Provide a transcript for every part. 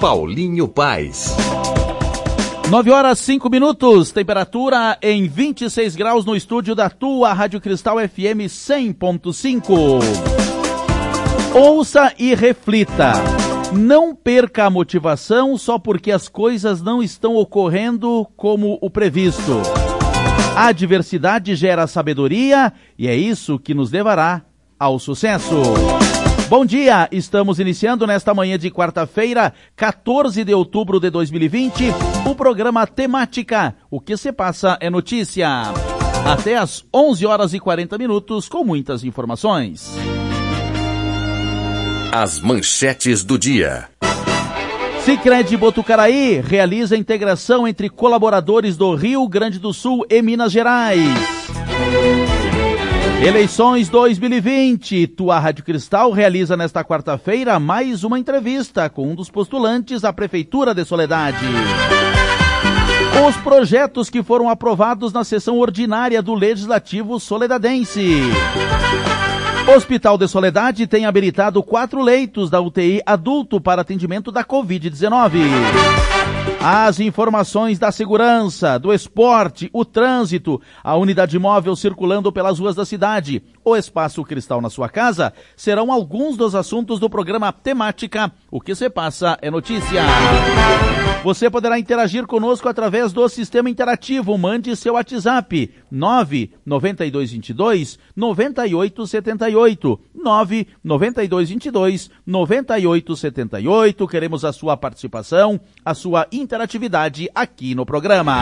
Paulinho Paes. 9h05, temperatura em 26 graus no estúdio da tua Rádio Cristal FM 100.5. Ouça e reflita. Não perca a motivação só porque as coisas não estão ocorrendo como o previsto. A adversidade gera sabedoria e é isso que nos levará ao sucesso. Bom dia, estamos iniciando nesta manhã de quarta-feira, 14 de outubro de 2020, o programa Temática, o que se passa é notícia. Até às 11h40 com muitas informações. As manchetes do dia. Sicredi Botucaraí realiza integração entre colaboradores do Rio Grande do Sul e Minas Gerais. Eleições 2020. Tua Rádio Cristal realiza nesta quarta-feira mais uma entrevista com um dos postulantes à Prefeitura de Soledade. Os projetos que foram aprovados na sessão ordinária do Legislativo Soledadense. Hospital de Soledade tem habilitado 4 leitos da UTI adulto para atendimento da Covid-19. As informações da segurança, do esporte, o trânsito, a unidade móvel circulando pelas ruas da cidade, o Espaço Cristal na sua casa, serão alguns dos assuntos do programa Temática. O que se passa é notícia. Você poderá interagir conosco através do sistema interativo. Mande seu WhatsApp 99222-9878. 99222-9878. Queremos a sua participação, a sua interatividade aqui no programa.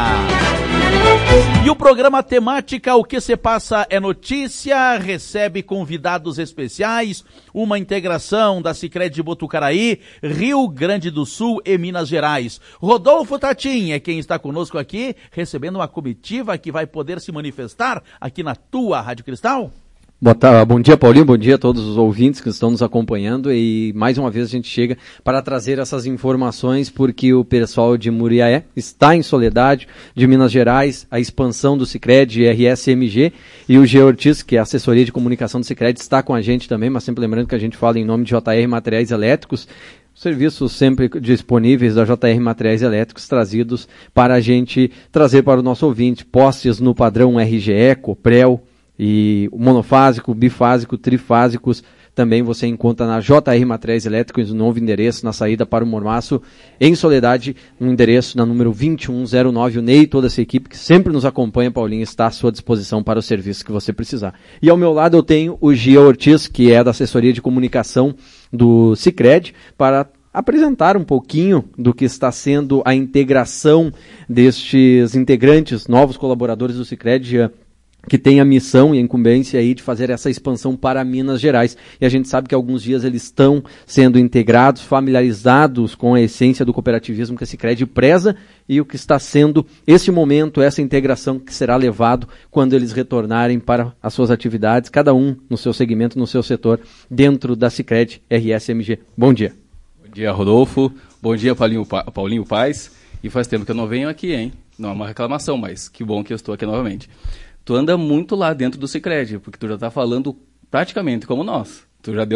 E o programa Temática, o que se passa é notícia, recebe convidados especiais, uma integração da Sicredi Botucaraí, Rio Grande do Sul e Minas Gerais. Rodolfo Tatim é quem está conosco aqui, recebendo uma comitiva que vai poder se manifestar aqui na tua Rádio Cristal. Bom dia, Paulinho, bom dia a todos os ouvintes que estão nos acompanhando e mais uma vez a gente chega para trazer essas informações porque o pessoal de Muriaé está em Soledade, de Minas Gerais, a expansão do Sicredi RSMG e o G. Ortiz, que é a assessoria de comunicação do Sicredi, está com a gente também, mas sempre lembrando que a gente fala em nome de JR Materiais Elétricos, serviços sempre disponíveis da JR Materiais Elétricos trazidos para a gente trazer para o nosso ouvinte, postes no padrão RGE, Coprel, e monofásico, bifásico, trifásicos, também você encontra na JR Materiais Elétricos, um novo endereço na saída para o Mormaço, em Soledade, um endereço na número 2109. O Ney e toda essa equipe que sempre nos acompanha, Paulinho, está à sua disposição para o serviço que você precisar. E ao meu lado eu tenho o Gia Ortiz, que é da assessoria de comunicação do Sicredi, para apresentar um pouquinho do que está sendo a integração destes integrantes, novos colaboradores do Sicredi, que tem a missão e a incumbência aí de fazer essa expansão para Minas Gerais. E a gente sabe que há alguns dias eles estão sendo integrados, familiarizados com a essência do cooperativismo que a Sicredi preza e o que está sendo esse momento, essa integração que será levado quando eles retornarem para as suas atividades, cada um no seu segmento, no seu setor, dentro da Sicredi RSMG. Bom dia. Bom dia, Rodolfo. Bom dia, Paulinho Paes. E faz tempo que eu não venho aqui, hein? Não é uma reclamação, mas que bom que eu estou aqui novamente. Tu anda muito lá dentro do Sicredi, porque tu já está falando praticamente como nós. Tu já deu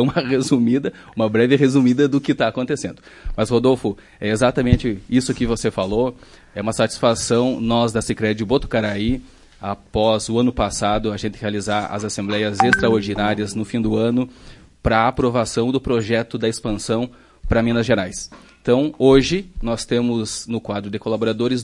uma breve resumida do que está acontecendo. Mas, Rodolfo, é exatamente isso que você falou. É uma satisfação nós da Sicredi Botucaraí, após o ano passado, a gente realizar as assembleias extraordinárias no fim do ano para a aprovação do projeto da expansão para Minas Gerais. Então, hoje, nós temos no quadro de colaboradores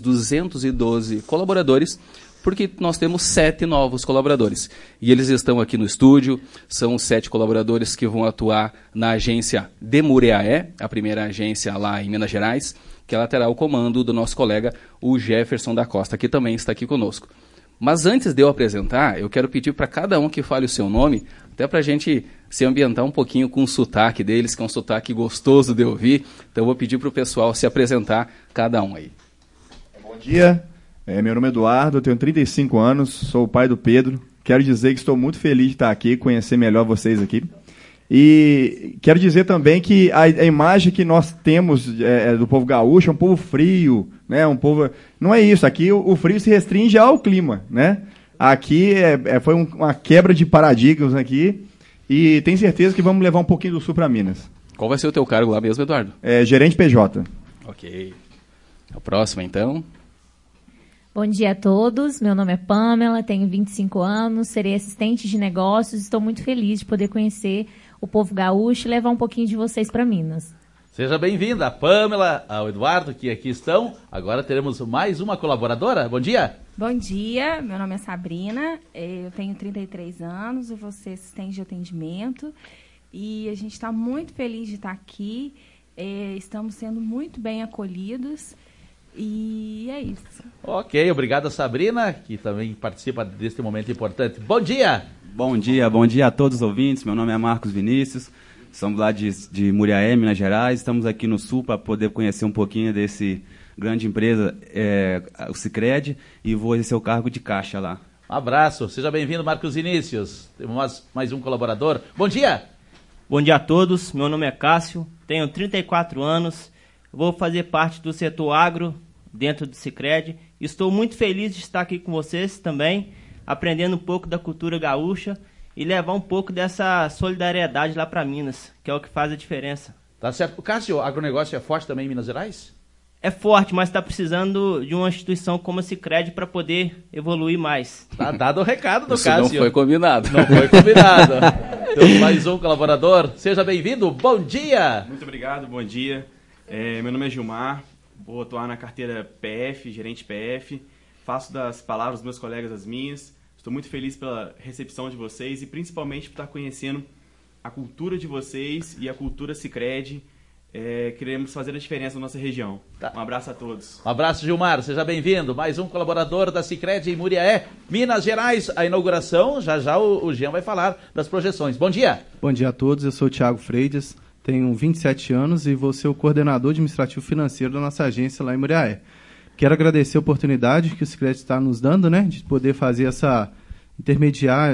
212 colaboradores, porque nós temos 7 novos colaboradores. E eles estão aqui no estúdio, são 7 colaboradores que vão atuar na agência de Muriaé, a primeira agência lá em Minas Gerais, que ela terá o comando do nosso colega, o Jefferson da Costa, que também está aqui conosco. Mas antes de eu apresentar, eu quero pedir para cada um que fale o seu nome, até para a gente se ambientar um pouquinho com o sotaque deles, que é um sotaque gostoso de ouvir. Então eu vou pedir para o pessoal se apresentar, cada um aí. Bom dia. Meu nome é Eduardo, eu tenho 35 anos, sou o pai do Pedro. Quero dizer que estou muito feliz de estar aqui, conhecer melhor vocês aqui. E quero dizer também que a imagem que nós temos do povo gaúcho é um povo frio, né? Um povo... Não é isso, aqui o frio se restringe ao clima, né? Aqui foi uma quebra de paradigmas aqui e tenho certeza que vamos levar um pouquinho do sul para Minas. Qual vai ser o teu cargo lá mesmo, Eduardo? Gerente PJ. Ok. A próxima, então. Bom dia a todos, meu nome é Pamela, tenho 25 anos, serei assistente de negócios, estou muito feliz de poder conhecer o povo gaúcho e levar um pouquinho de vocês para Minas. Seja bem-vinda, a Pamela, ao Eduardo, que aqui estão. Agora teremos mais uma colaboradora. Bom dia. Bom dia, meu nome é Sabrina, eu tenho 33 anos, eu vou ser assistente de atendimento e a gente está muito feliz de estar aqui, estamos sendo muito bem acolhidos. E é isso. Ok, obrigado a Sabrina, que também participa deste momento importante. Bom dia! Bom dia a todos os ouvintes. Meu nome é Marcos Vinícius, somos lá de Muriaé, Minas Gerais. Estamos aqui no Sul para poder conhecer um pouquinho desse grande empresa, o Sicredi, e vou exercer o cargo de caixa lá. Um abraço, seja bem-vindo, Marcos Vinícius. Temos mais um colaborador. Bom dia! Bom dia a todos, meu nome é Cássio, tenho 34 anos. Vou fazer parte do setor agro dentro do Sicredi. Estou muito feliz de estar aqui com vocês também, aprendendo um pouco da cultura gaúcha e levar um pouco dessa solidariedade lá para Minas, que é o que faz a diferença. Tá certo. Cássio, o agronegócio é forte também em Minas Gerais? É forte, mas está precisando de uma instituição como a Sicredi para poder evoluir mais. Tá dado o recado do Isso Cássio. não foi combinado. Não foi combinado. Temos mais um colaborador. Seja bem-vindo. Bom dia! Muito obrigado, bom dia. Meu nome é Gilmar, vou atuar na carteira PF, gerente PF, faço das palavras dos meus colegas as minhas. Estou muito feliz pela recepção de vocês e principalmente por estar conhecendo a cultura de vocês e a cultura Sicredi. Queremos fazer a diferença na nossa região. Tá. Um abraço a todos. Um abraço, Gilmar, seja bem-vindo. Mais um colaborador da Sicredi em Muriaé, Minas Gerais. A inauguração, já o Jean vai falar das projeções. Bom dia! Bom dia a todos, eu sou o Thiago Freitas. Tenho 27 anos e vou ser o coordenador administrativo financeiro da nossa agência lá em Muriaé. Quero agradecer a oportunidade que o Sicredi está nos dando, né, de poder fazer intermediar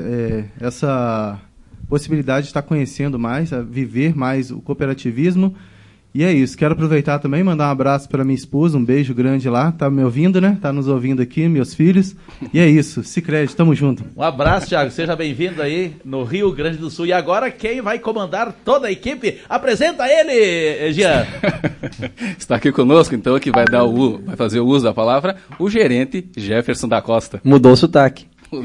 essa possibilidade de estar conhecendo mais, a viver mais o cooperativismo. E é isso, quero aproveitar também e mandar um abraço para minha esposa, um beijo grande lá, tá me ouvindo, né? Tá nos ouvindo aqui, meus filhos. E é isso, Sicredi, tamo junto. Um abraço, Thiago, seja bem-vindo aí no Rio Grande do Sul. E agora quem vai comandar toda a equipe? Apresenta ele, Jean. Está aqui conosco, então, que vai fazer o uso da palavra, o gerente Jefferson da Costa. Mudou o sotaque.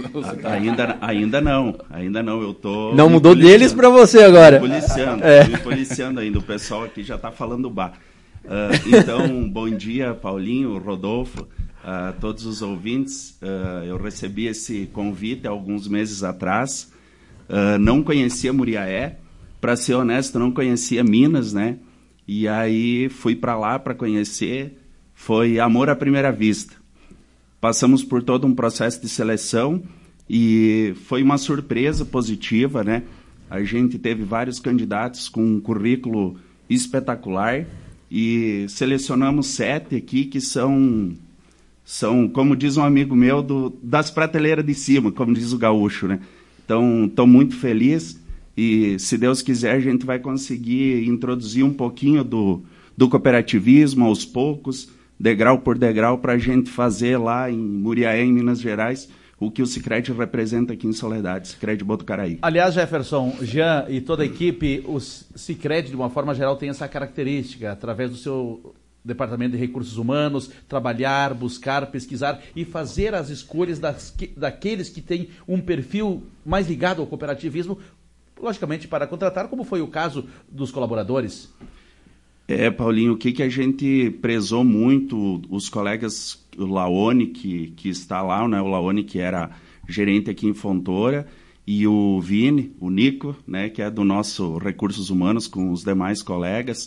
Ainda não, eu tô... Não mudou deles para você agora. Me policiando ainda, o pessoal aqui já está falando bar. Então, bom dia, Paulinho, Rodolfo, todos os ouvintes. Eu recebi esse convite há alguns meses atrás, não conhecia Muriaé, para ser honesto, não conhecia Minas, né? E aí fui para lá para conhecer, foi amor à primeira vista. Passamos por todo um processo de seleção e foi uma surpresa positiva, né? A gente teve vários candidatos com um currículo espetacular e selecionamos 7 aqui que são como diz um amigo meu, das prateleiras de cima, como diz o gaúcho, né? Então, estou muito feliz e, se Deus quiser, a gente vai conseguir introduzir um pouquinho do cooperativismo aos poucos, degrau por degrau, para a gente fazer lá em Muriaé, em Minas Gerais, o que o Sicredi representa aqui em Soledade, Sicredi Botucaraí. Aliás, Jefferson, Jean e toda a equipe, o Sicredi, de uma forma geral, tem essa característica, através do seu departamento de recursos humanos, trabalhar, buscar, pesquisar e fazer as escolhas daqueles que têm um perfil mais ligado ao cooperativismo, logicamente para contratar, como foi o caso dos colaboradores. Paulinho, o que a gente prezou muito, os colegas, o Laone, que está lá, né, o Laone, que era gerente aqui em Fontoura, e o Vini, o Nico, né, que é do nosso Recursos Humanos, com os demais colegas,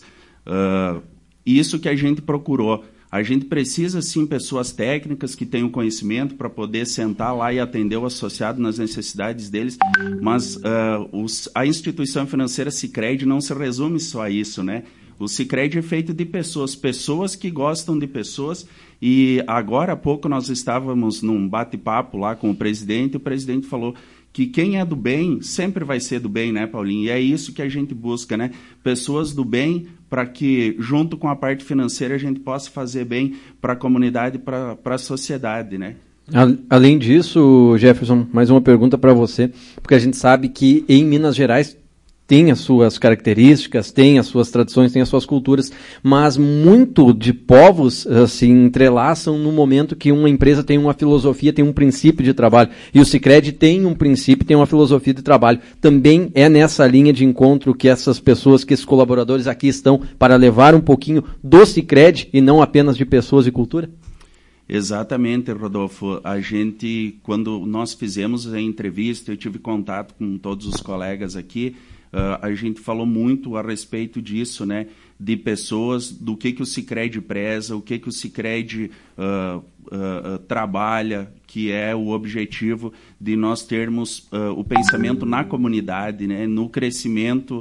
isso que a gente procurou. A gente precisa, sim, pessoas técnicas que tenham conhecimento para poder sentar lá e atender o associado nas necessidades deles, mas a instituição financeira Sicredi não se resume só a isso, né? O Sicredi é feito de pessoas que gostam de pessoas, e agora há pouco nós estávamos num bate-papo lá com o presidente falou que quem é do bem sempre vai ser do bem, né, Paulinho? E é isso que a gente busca, né? Pessoas do bem, para que, junto com a parte financeira, a gente possa fazer bem para a comunidade e para a sociedade, né? Além disso, Jefferson, mais uma pergunta para você, porque a gente sabe que em Minas Gerais tem as suas características, tem as suas tradições, tem as suas culturas, mas muito de povos se entrelaçam no momento que uma empresa tem uma filosofia, tem um princípio de trabalho. E o Sicredi tem um princípio, tem uma filosofia de trabalho. Também é nessa linha de encontro que essas pessoas, que esses colaboradores aqui estão para levar um pouquinho do Sicredi e não apenas de pessoas e cultura? Exatamente, Rodolfo. A gente, quando nós fizemos a entrevista, eu tive contato com todos os colegas aqui, a gente falou muito a respeito disso, né? De pessoas, do que o Sicredi preza, o que o Sicredi trabalha, que é o objetivo de nós termos o pensamento na comunidade, né? No crescimento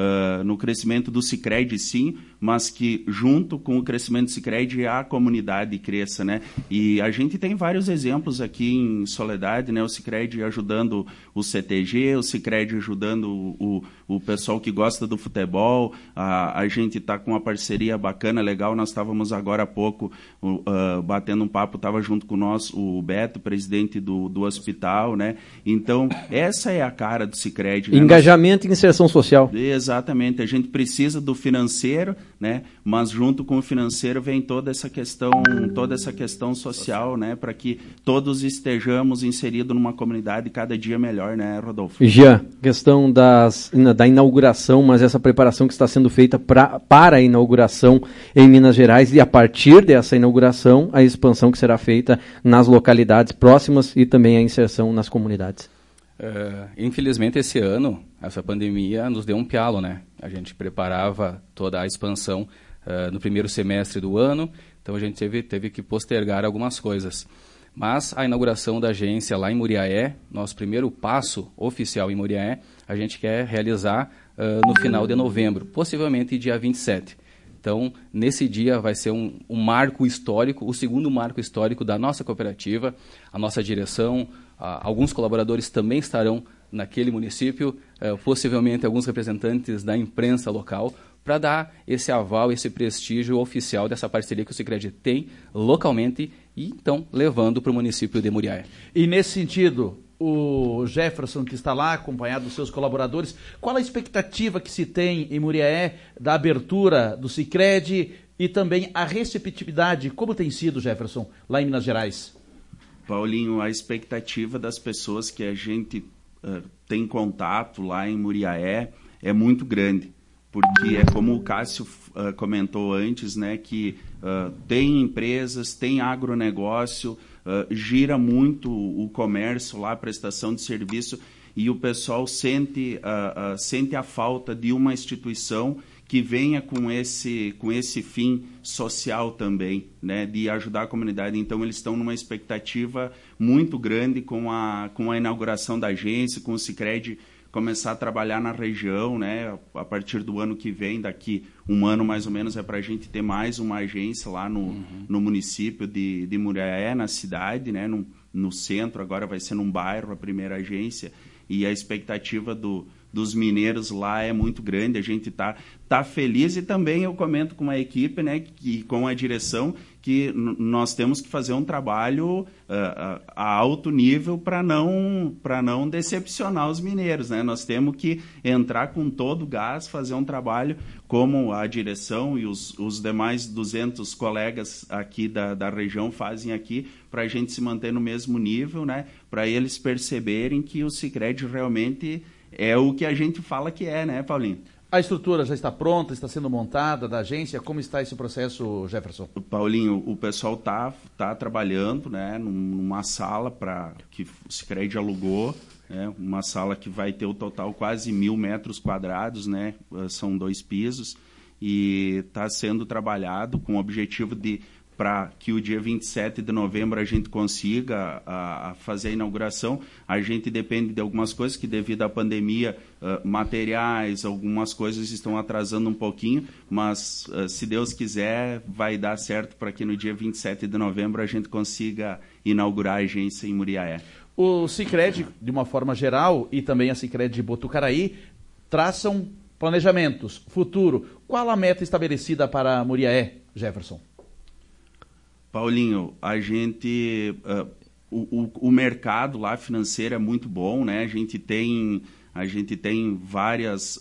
do Sicredi, sim, mas que junto com o crescimento do Sicredi a comunidade cresça, né? E a gente tem vários exemplos aqui em Soledade, né? O Sicredi ajudando o CTG, o Sicredi ajudando o pessoal que gosta do futebol. A gente está com uma parceria bacana, legal. Nós estávamos agora há pouco batendo um papo, estava junto com nós o Beto, presidente do hospital, né? Então, essa é a cara do Sicredi, né? Engajamento e inserção social. Exatamente. A gente precisa do financeiro, né? Mas junto com o financeiro vem toda essa questão social, né? Para que todos estejamos inseridos numa comunidade cada dia melhor, né, Rodolfo? Jean, questão da inauguração, mas essa preparação que está sendo feita para a inauguração em Minas Gerais e a partir dessa inauguração, a expansão que será feita nas localidades próximas e também a inserção nas comunidades. Infelizmente, esse ano, essa pandemia nos deu um pialo, né? A gente preparava toda a expansão no primeiro semestre do ano, então a gente teve que postergar algumas coisas. Mas a inauguração da agência lá em Muriaé, nosso primeiro passo oficial em Muriaé, a gente quer realizar no final de novembro, possivelmente dia 27. Então, nesse dia vai ser um marco histórico, o segundo marco histórico da nossa cooperativa, a nossa direção, alguns colaboradores também estarão naquele município, possivelmente alguns representantes da imprensa local, para dar esse aval, esse prestígio oficial dessa parceria que o Sicredi tem localmente e, então, levando para o município de Muriaé. E, nesse sentido, o Jefferson, que está lá, acompanhado dos seus colaboradores, qual a expectativa que se tem em Muriaé da abertura do Sicredi e também a receptividade? Como tem sido, Jefferson, lá em Minas Gerais? Paulinho, a expectativa das pessoas que a gente tem contato lá em Muriaé é muito grande. Porque é como o Cássio comentou antes, né, que tem empresas, tem agronegócio, gira muito o comércio lá, a prestação de serviço, e o pessoal sente a falta de uma instituição que venha com esse fim social também, né, de ajudar a comunidade. Então, eles estão numa expectativa muito grande com a inauguração da agência, com o Sicredi começar a trabalhar na região, né? A partir do ano que vem, daqui um ano mais ou menos, é para a gente ter mais uma agência lá no município de Muriaé, na cidade, né? No centro, agora vai ser num bairro a primeira agência, e a expectativa dos mineiros lá é muito grande. A gente tá feliz, e também eu comento com a equipe, né, com a direção, que nós temos que fazer um trabalho a alto nível para não decepcionar os mineiros, né? Nós temos que entrar com todo o gás, fazer um trabalho como a direção e os demais 200 colegas aqui da região fazem aqui, para a gente se manter no mesmo nível, né? Para eles perceberem que o Sicredi realmente é o que a gente fala que é, né, Paulinho? A estrutura já está pronta, está sendo montada da agência? Como está esse processo, Jefferson? Paulinho, o pessoal tá trabalhando, né, numa sala que o Sicredi alugou, né, uma sala que vai ter o total quase 1.000 metros quadrados, né, são 2 pisos, e está sendo trabalhado com o objetivo para que o dia 27 de novembro a gente consiga fazer a inauguração. A gente depende de algumas coisas que, devido à pandemia, materiais, algumas coisas estão atrasando um pouquinho, mas se Deus quiser, vai dar certo para que no dia 27 de novembro a gente consiga inaugurar a agência em Muriaé. O Sicredi, de uma forma geral, e também a Sicredi de Botucaraí, traçam planejamentos, futuro. Qual a meta estabelecida para Muriaé, Jefferson? Paulinho, a gente, o mercado lá financeiro é muito bom, né? A gente tem A gente tem várias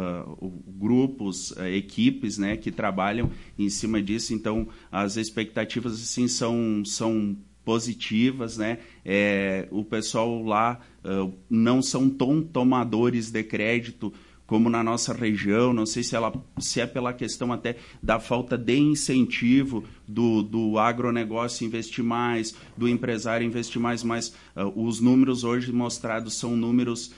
grupos, equipes, né, que trabalham em cima disso. Então, as expectativas assim são positivas, né? O pessoal lá não são tão tomadores de crédito como na nossa região. Não sei se é pela questão até da falta de incentivo do agronegócio investir mais, do empresário investir mais, mas os números hoje mostrados são números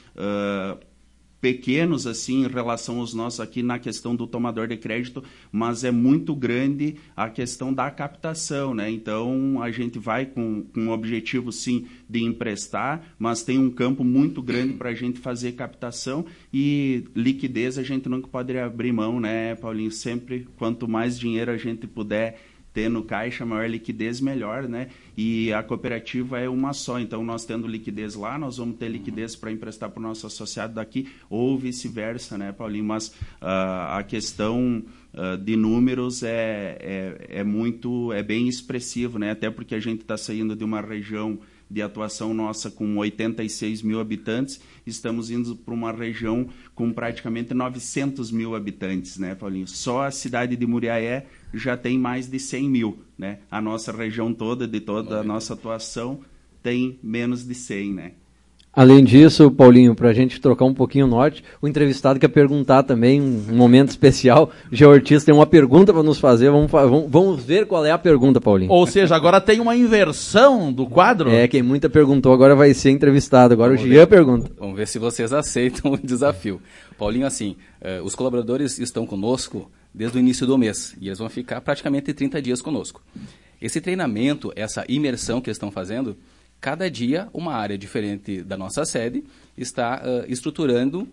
pequenos assim em relação aos nossos aqui na questão do tomador de crédito, mas é muito grande a questão da captação, né? Então a gente vai com o objetivo sim de emprestar, mas tem um campo muito grande para a gente fazer captação, e liquidez a gente nunca pode abrir mão, né, Paulinho? Sempre quanto mais dinheiro a gente puder ter no caixa, maior liquidez, melhor, né? E a cooperativa é uma só, então nós tendo liquidez lá, nós vamos ter liquidez para emprestar para o nosso associado daqui, ou vice-versa, né, Paulinho? Mas a questão de números é bem expressivo, né? Até porque a gente está saindo de uma região de atuação nossa com 86 mil habitantes, estamos indo para uma região com praticamente 900 mil habitantes, né, Paulinho? Só a cidade de Muriaé já tem mais de 100 mil, né? A nossa região toda, de toda a nossa atuação, tem menos de 100, né? Além disso, Paulinho, para a gente trocar um pouquinho o norte, o entrevistado quer perguntar também, um momento especial. O Jean Ortiz tem uma pergunta para nos fazer, vamos ver qual é a pergunta, Paulinho. Ou seja, agora tem uma inversão do quadro? Quem muita perguntou agora vai ser entrevistado, agora vamos o Jean pergunta. Vamos ver se vocês aceitam o desafio. Paulinho, assim, os colaboradores estão conosco desde o início do mês, e eles vão ficar praticamente 30 dias conosco. Esse treinamento, essa imersão que eles estão fazendo, cada dia uma área diferente da nossa sede está estruturando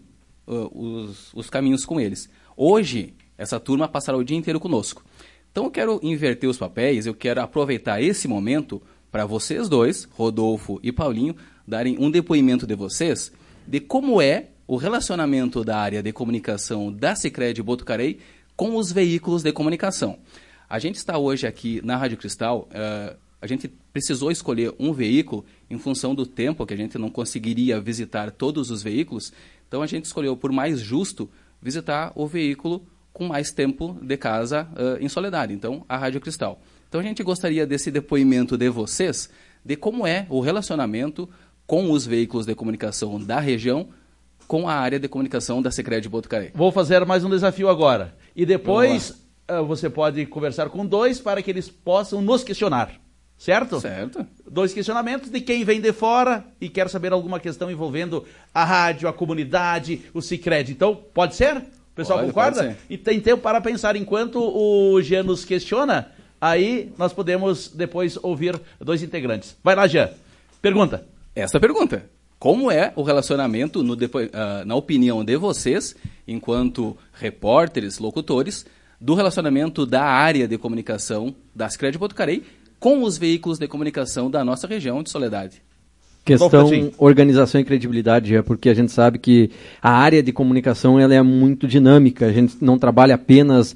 os caminhos com eles. Hoje, essa turma passará o dia inteiro conosco. Então, eu quero inverter os papéis, eu quero aproveitar esse momento para vocês dois, Rodolfo e Paulinho, darem um depoimento de vocês de como é o relacionamento da área de comunicação da Sicredi Botucaraí com os veículos de comunicação. A gente está hoje aqui na Rádio Cristal, a gente precisou escolher um veículo em função do tempo, que a gente não conseguiria visitar todos os veículos, então a gente escolheu, por mais justo, visitar o veículo com mais tempo de casa em Soledade, então a Rádio Cristal. Então a gente gostaria desse depoimento de vocês, de como é o relacionamento com os veículos de comunicação da região, com a área de comunicação da Sicredi Botucaraí. Vou fazer mais um desafio agora. E depois você pode conversar com dois para que eles possam nos questionar. Certo? Certo. 2 questionamentos de quem vem de fora e quer saber alguma questão envolvendo a rádio, a comunidade, o Sicredi. Então, pode ser? O pessoal concorda? E tem tempo para pensar. Enquanto o Jean nos questiona, aí nós podemos depois ouvir 2 integrantes. Vai lá, Jean. Pergunta. Essa pergunta. Como é o relacionamento, na opinião de vocês, enquanto repórteres, locutores, do relacionamento da área de comunicação da Sicredi Botucaraí com os veículos de comunicação da nossa região de Soledade? Questão organização e credibilidade, porque a gente sabe que a área de comunicação ela é muito dinâmica, a gente não trabalha apenas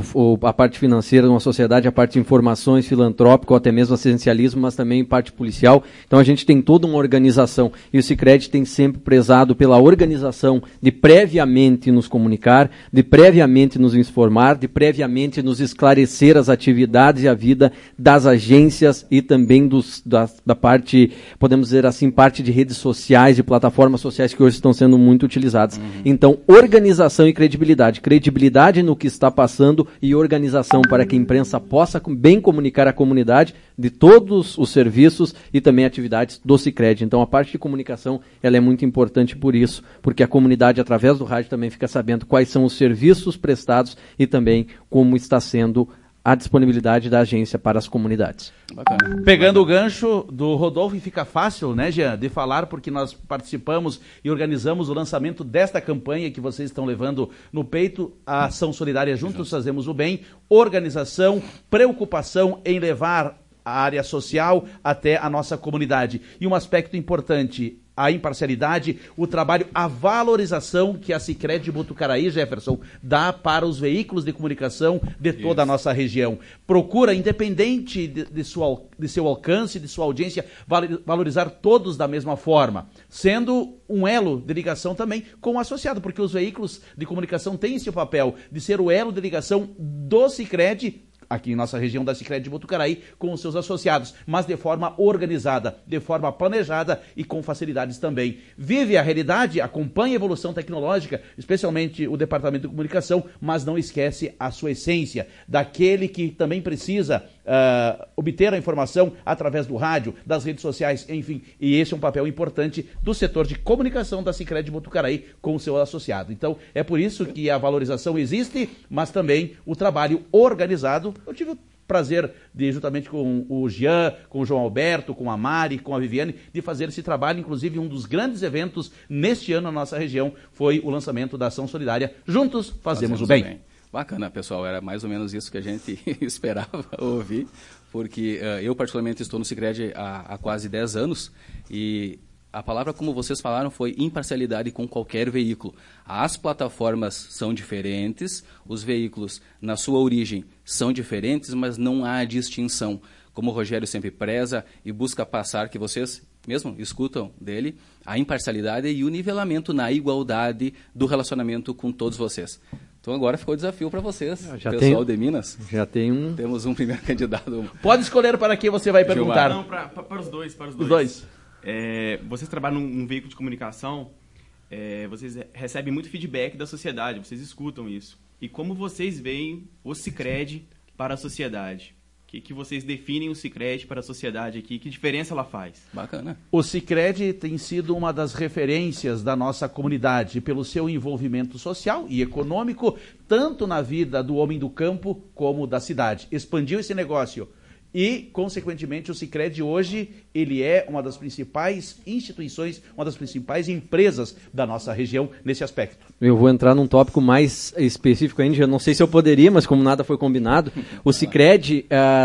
a parte financeira de uma sociedade, a parte de informações, filantrópico, ou até mesmo assistencialismo, mas também parte policial, então a gente tem toda uma organização, e o Sicredi tem sempre prezado pela organização de previamente nos comunicar, de previamente nos informar, de previamente nos esclarecer as atividades e a vida das agências e também da parte, podemos dizer assim, parte de redes sociais e plataformas sociais que hoje estão sendo muito utilizadas. Então, organização e credibilidade. Credibilidade no que está passando e organização para que a imprensa possa bem comunicar à comunidade de todos os serviços e também atividades do Sicredi. Então, a parte de comunicação ela é muito importante por isso, porque a comunidade, através do rádio, também fica sabendo quais são os serviços prestados e também como está sendo a disponibilidade da agência para as comunidades. Bacana. Pegando o gancho do Rodolfo, e fica fácil, né, Jean, de falar, porque nós participamos e organizamos o lançamento desta campanha que vocês estão levando no peito, a Ação Solidária Juntos Fazemos o Bem, organização, preocupação em levar a área social até a nossa comunidade. E um aspecto importante, a imparcialidade, o trabalho, a valorização que a Sicredi Botucaraí, Jefferson, dá para os veículos de comunicação de toda a nossa região. Procura, independente de seu alcance, de sua audiência, valorizar todos da mesma forma, sendo um elo de ligação também com o associado, porque os veículos de comunicação têm esse papel de ser o elo de ligação do Sicredi, aqui em nossa região da Sicredi de Botucaraí, com os seus associados, mas de forma organizada, de forma planejada e com facilidades também. Vive a realidade, acompanha a evolução tecnológica, especialmente o Departamento de Comunicação, mas não esquece a sua essência, daquele que também precisa obter a informação através do rádio, das redes sociais, enfim, e esse é um papel importante do setor de comunicação da Sicredi de Botucaraí com o seu associado. Então, é por isso que a valorização existe, mas também o trabalho organizado. Eu tive o prazer de, juntamente com o Jean, com o João Alberto, com a Mari, com a Viviane, de fazer esse trabalho. Inclusive, um dos grandes eventos neste ano na nossa região foi o lançamento da Ação Solidária Juntos Fazemos o Bem. Bacana, pessoal, era mais ou menos isso que a gente esperava ouvir, porque eu particularmente estou no Sicredi há quase 10 anos e a palavra, como vocês falaram, foi imparcialidade com qualquer veículo. As plataformas são diferentes, os veículos, na sua origem, são diferentes, mas não há distinção. Como o Rogério sempre preza e busca passar, que vocês mesmo escutam dele, a imparcialidade e o nivelamento na igualdade do relacionamento com todos vocês. Então agora ficou o desafio para vocês, pessoal de Minas. Já tem um... Temos um primeiro candidato. Pode escolher para quem você vai perguntar. Não, para os dois. Os dois. Vocês trabalham num veículo de comunicação, vocês recebem muito feedback da sociedade, vocês escutam isso. E como vocês veem o Sicredi para a sociedade? Que vocês definem o Sicredi para a sociedade aqui? Que diferença ela faz? Bacana. O Sicredi tem sido uma das referências da nossa comunidade pelo seu envolvimento social e econômico, tanto na vida do homem do campo como da cidade. Expandiu esse negócio. E, consequentemente, o Sicredi hoje, ele é uma das principais instituições, uma das principais empresas da nossa região nesse aspecto. Eu vou entrar num tópico mais específico ainda, eu não sei se eu poderia, mas como nada foi combinado, o Sicredi,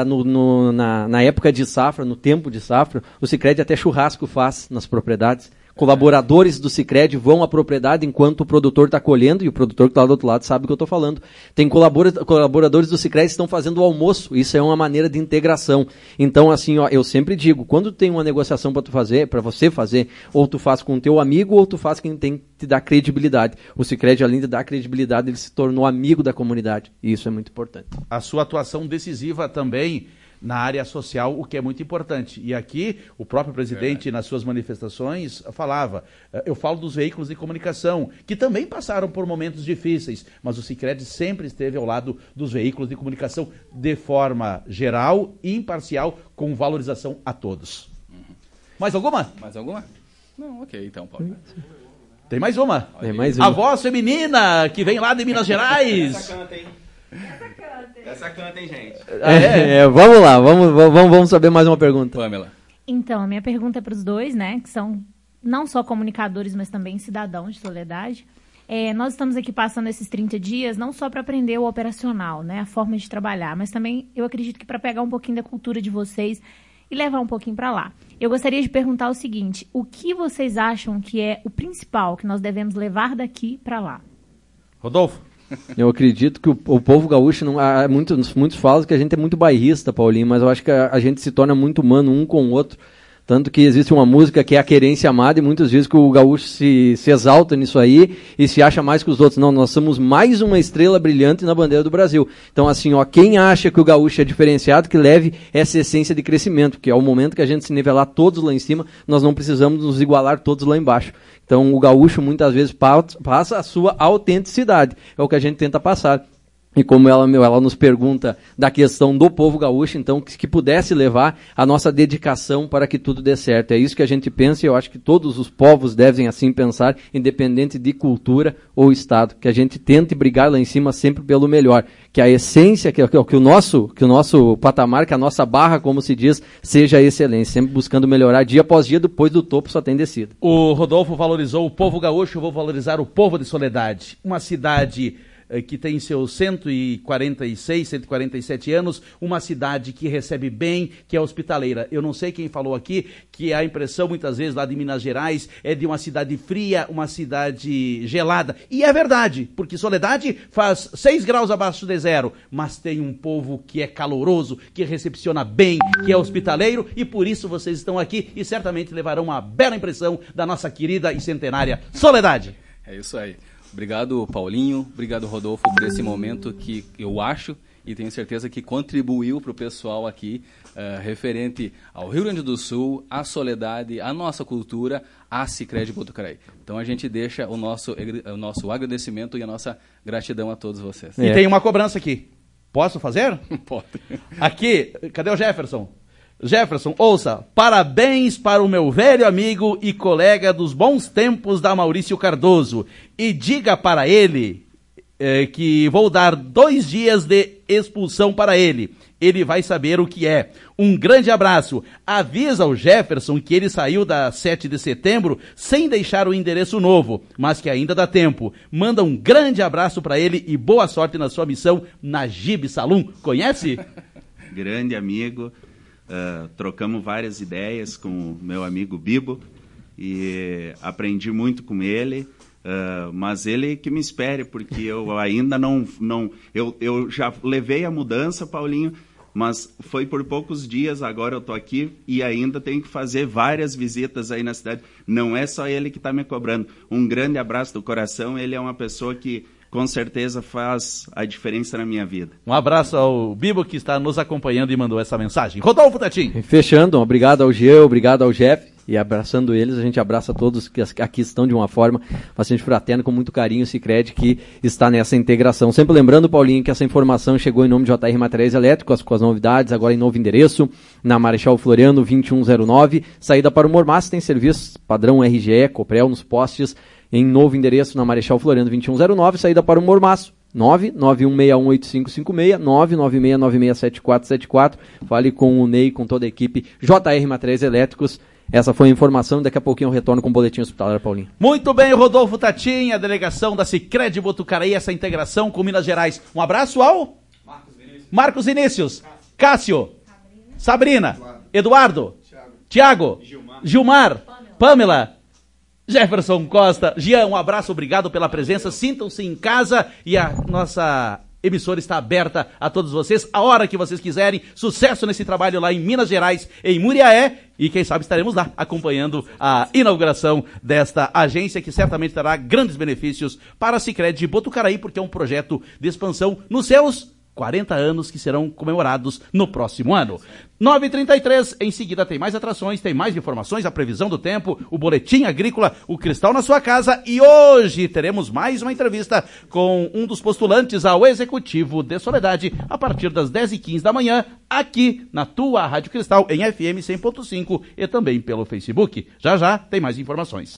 na época de safra, no tempo de safra, o Sicredi até churrasco faz nas propriedades. Colaboradores do Sicredi vão à propriedade enquanto o produtor está colhendo, e o produtor que está do outro lado sabe o que eu estou falando. Tem colaboradores do Sicredi que estão fazendo o almoço, isso é uma maneira de integração. Então, assim, ó, eu sempre digo, quando tem uma negociação para você fazer, ou tu faz com o teu amigo, ou tu faz quem tem que te dar credibilidade. O Sicredi, além de dar credibilidade, ele se tornou amigo da comunidade, e isso é muito importante. A sua atuação decisiva também na área social, o que é muito importante. E aqui, o próprio presidente, nas suas manifestações, falava, eu falo dos veículos de comunicação, que também passaram por momentos difíceis, mas o Sicredi sempre esteve ao lado dos veículos de comunicação de forma geral e imparcial, com valorização a todos. Mais alguma? Mais alguma? Não, ok, então, Paulo. Tem mais uma. Tem mais uma. A voz feminina, que vem lá de Minas Gerais. Essa canta, hein? Essa canta, hein, gente? Vamos lá, vamos saber mais uma pergunta. Pamela. Então, a minha pergunta é para os dois, né, que são não só comunicadores, mas também cidadãos de Soledade. Nós estamos aqui passando esses 30 dias não só para aprender o operacional, né, a forma de trabalhar, mas também eu acredito que para pegar um pouquinho da cultura de vocês e levar um pouquinho para lá. Eu gostaria de perguntar o seguinte, o que vocês acham que é o principal que nós devemos levar daqui para lá? Rodolfo? Eu acredito que o povo gaúcho, muitos falam que a gente é muito bairrista, Paulinho, mas eu acho que a gente se torna muito humano um com o outro. Tanto que existe uma música que é a querência amada e muitas vezes que o gaúcho se exalta nisso aí e se acha mais que os outros. Não, nós somos mais uma estrela brilhante na bandeira do Brasil. Então, assim, ó, quem acha que o gaúcho é diferenciado, que leve essa essência de crescimento, que é o momento que a gente se nivelar todos lá em cima, nós não precisamos nos igualar todos lá embaixo. Então, o gaúcho muitas vezes passa a sua autenticidade. É o que a gente tenta passar. E como ela nos pergunta da questão do povo gaúcho, então, que pudesse levar a nossa dedicação para que tudo dê certo. É isso que a gente pensa e eu acho que todos os povos devem assim pensar, independente de cultura ou estado. Que a gente tente brigar lá em cima sempre pelo melhor. Que a essência, que o nosso patamar, que a nossa barra, como se diz, seja a excelência. Sempre buscando melhorar dia após dia, depois do topo só tem descida. O Rodolfo valorizou o povo gaúcho, eu vou valorizar o povo de Soledade. Uma cidade que tem seus 146, 147 anos, uma cidade que recebe bem, que é hospitaleira. Eu não sei quem falou aqui que a impressão muitas vezes lá de Minas Gerais é de uma cidade fria, uma cidade gelada. E é verdade, porque Soledade faz 6 graus abaixo de zero, mas tem um povo que é caloroso, que recepciona bem, que é hospitaleiro, e por isso vocês estão aqui e certamente levarão uma bela impressão da nossa querida e centenária Soledade. É isso aí. Obrigado, Paulinho. Obrigado, Rodolfo, por esse momento que eu acho e tenho certeza que contribuiu para o pessoal aqui, referente ao Rio Grande do Sul, à Soledade, à nossa cultura, à Sicredi Botucaraí. Então a gente deixa o nosso agradecimento e a nossa gratidão a todos vocês. E tem uma cobrança aqui. Posso fazer? Pode. Aqui, cadê o Jefferson? Jefferson, ouça, parabéns para o meu velho amigo e colega dos bons tempos da Maurício Cardoso. E diga para ele que vou dar 2 dias de expulsão para ele. Ele vai saber o que é. Um grande abraço. Avisa o Jefferson que ele saiu da 7 de setembro sem deixar o endereço novo, mas que ainda dá tempo. Manda um grande abraço para ele e boa sorte na sua missão na Gibe Salum. Conhece? Grande amigo. Trocamos várias ideias com o meu amigo Bibo e aprendi muito com ele, mas ele que me espere, porque eu ainda eu já levei a mudança, Paulinho, mas foi por poucos dias, agora eu estou aqui e ainda tenho que fazer várias visitas aí na cidade. Não é só ele que está me cobrando. Um grande abraço do coração, ele é uma pessoa que com certeza faz a diferença na minha vida. Um abraço ao Bibo que está nos acompanhando e mandou essa mensagem. Rodolfo Tatim. Fechando, obrigado ao Jean, obrigado ao Jeff. E abraçando eles, a gente abraça todos que aqui estão de uma forma bastante fraterna, com muito carinho, o Sicredi que está nessa integração. Sempre lembrando, Paulinho, que essa informação chegou em nome de JR Materiais Elétricos, com as novidades, agora em novo endereço, na Marechal Floriano 2109, saída para o Mormaço, tem serviços padrão RGE, Coprel nos postes, em novo endereço na Marechal Floriano 2109, saída para o Mormaço. 991618556, 996967474. Fale com o Ney, com toda a equipe JR Materiais Elétricos. Essa foi a informação, daqui a pouquinho eu retorno com o boletim hospitalar, Paulinho. Muito bem, Rodolfo Tatim, a delegação da Sicredi Botucaraí, essa integração com Minas Gerais. Um abraço ao Marcos Vinícius, Cássio, Sabrina, Eduardo, Tiago, Gilmar, Pamela, Jefferson Costa, Jean, um abraço, obrigado pela presença, sintam-se em casa e a nossa emissora está aberta a todos vocês, a hora que vocês quiserem. Sucesso nesse trabalho lá em Minas Gerais, em Muriaé, e quem sabe estaremos lá acompanhando a inauguração desta agência que certamente terá grandes benefícios para a Sicredi Botucaraí, porque é um projeto de expansão nos seus 40 anos que serão comemorados no próximo ano. 9h33, em seguida tem mais atrações, tem mais informações, a previsão do tempo, o boletim agrícola, o Cristal na sua casa, e hoje teremos mais uma entrevista com um dos postulantes ao Executivo de Soledade, a partir das 10h15 da manhã, aqui na tua Rádio Cristal, em FM 100.5 e também pelo Facebook. Já já tem mais informações.